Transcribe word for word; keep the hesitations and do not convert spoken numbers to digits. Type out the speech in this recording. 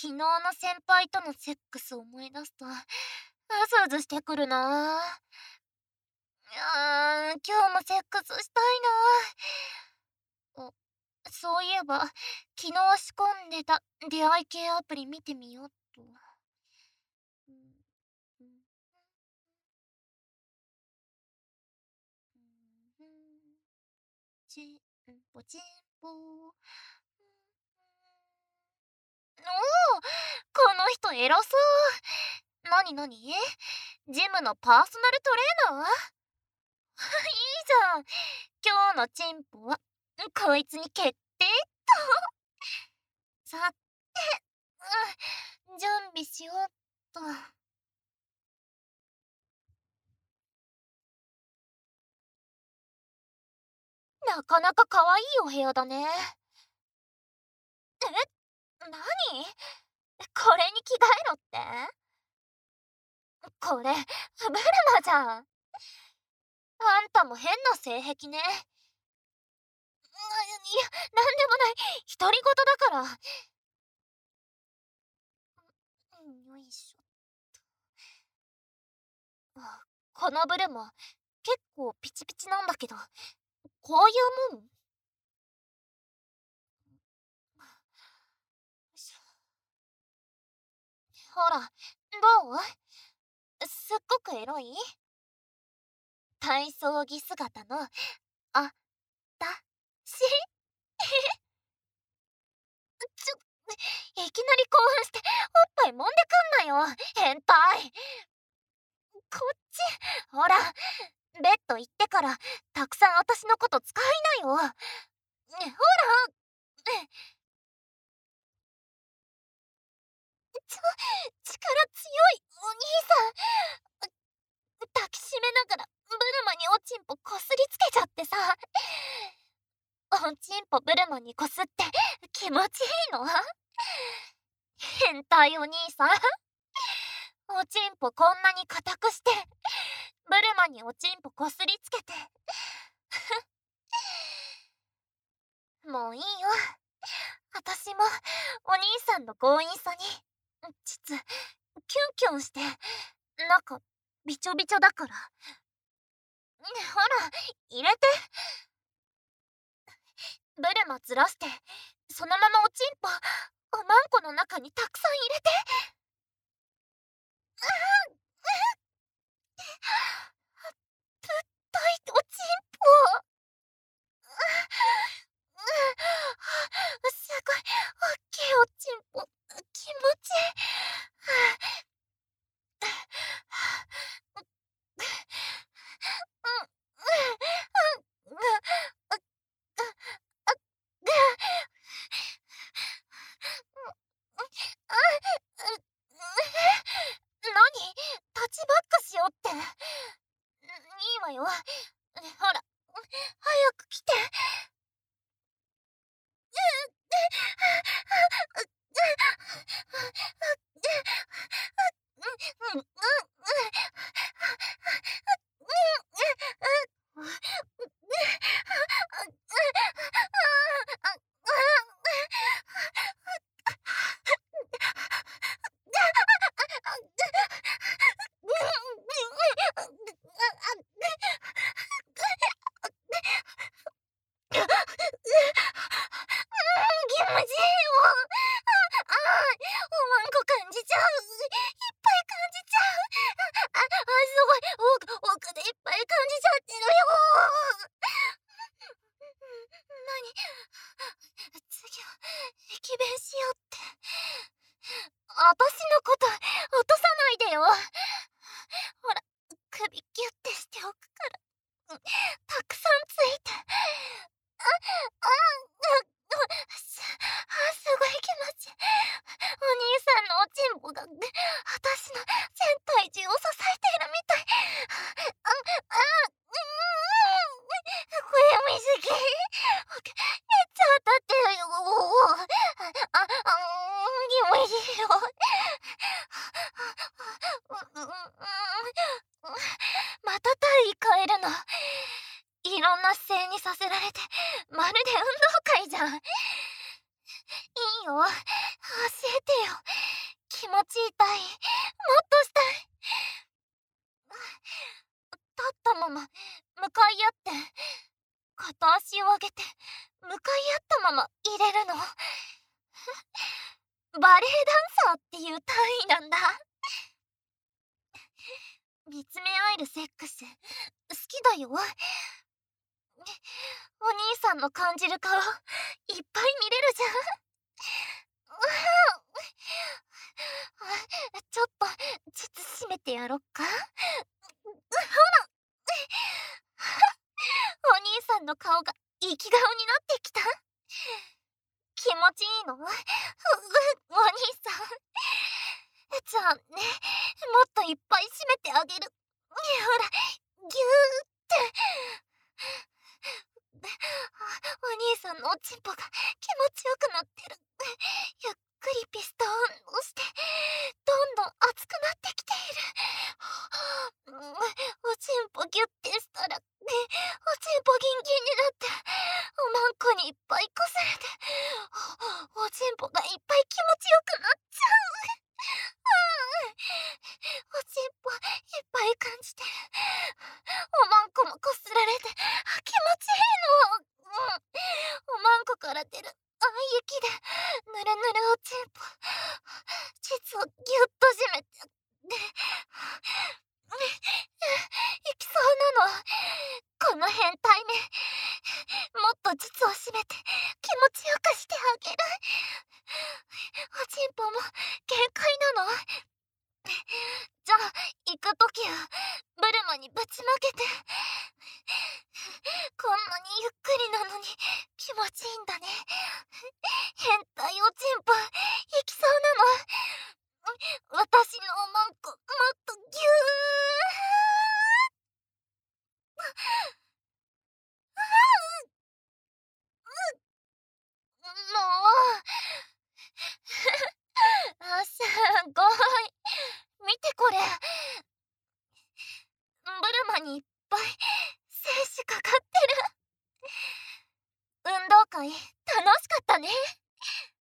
昨日の先輩とのセックスを思い出すと、うずうずしてくるなあ。あー、今日もセックスしたいなあ。お、そういえば、昨日仕込んでた出会い系アプリ見てみようっと。うん、うん、うん、ちんぽちんぽ。おお、この人偉そう。なになに、ジムのパーソナルトレーナー。いいじゃん。今日のチンポはこいつに決定っと。さて、うん、準備しようっと。なかなか可愛いお部屋だね。え、なに、これに着替えろって。これブルマじゃん。あんたも変な性癖ね。いや、なんでもない。独り言だから。うん、よいしょ。あ、このブルマ、結構ピチピチなんだけど、こういうもん？ほら、どう？すっごくエロい？体操着姿の、あ、た、し。ちょ、いきなり興奮しておっぱい揉んでくんなよ、変態。こっち、ほら、ベッド行ってからたくさん私のこと使いなよ。ね、ほら。ちょ、力強いお兄さん。抱きしめながらブルマにおちんぽこすりつけちゃってさ。おちんぽブルマにこすって気持ちいいの？変態お兄さん。おちんぽこんなに硬くしてブルマにおちんぽこすりつけて。もういいよ。私もお兄さんの強引さにちつキュンキュンして、中びちょびちょだから。ほら、入れて。ブルマずらして、そのままおちんぽおまんこの中にたくさん入れて。ぶったいおちんぽ。すごいおっきいおちんぽ、気持ちいい。なに、タッチバックしようって。いいわよ。ほら、早く来て。気持ちいいよ。ああ、おまんこ感じちゃう。いっぱい感じちゃう。あ、あ、すごい。奥、奥でいっぱい感じちゃってるよ。なに、次は駅弁しようって。あたしのこと落とさないでよ。ほら、首ギュッてしておくから。たくさんついて。あ、あ、あ、す、あ、すごい気持ちいい。お兄さんのおちんぽがあたしの全体重を支えているみたい。あ、あ、うん、これ水着。めっちゃ当たってるよ。あ、あ、あ、気持ちいいよ。また体位変えるの。いろんな姿勢にさせられてまるで運動会じゃん。いいよ、教えてよ。 ち痛い。もっとしたい。立ったまま向かい合って片足を上げて向かい合ったまま入れるの。バレエダンサーっていう単位なんだ。見つめ合えるセックス好きだよ。お兄さんの感じる顔いっぱい見れるじゃん。ちょっと膣締めてやろっか。ほらお兄さんの顔が生き顔になってきた。気持ちいいの？ううお兄さん。じゃあね、もっといっぱい締めてあげる。ほら、ぎゅーって。お兄さんのおちんぽが気持ちよくなってる。ゆっくりピストン押してどんどん熱くなってきている。おちんぽギュッてしたらおちんぽギンギンになっておまんこにいっぱいこすれておちんぽがいっぱい気持ちよくなっちゃう。おちんぽいっぱい感じてる。おまんこもこすられて気持ちいいの。うん、おまんこから出る愛液でぬるぬるおちんぽ膣をギュッと締めてでいきそうなの。この変態めもっと膣を締めて気持ちよくしてあげる。おちんぽも限界なの。じゃあ行くときはブルマにぶちまけて。こんなにゆっくりなのに気持ちいいんだね。変態おちんぽ行きそうなの。私のおまんこもっとギュー。もうあ、すごい。見てこれ。ブルマにいっぱい精子かかってる。運動会楽しかったね。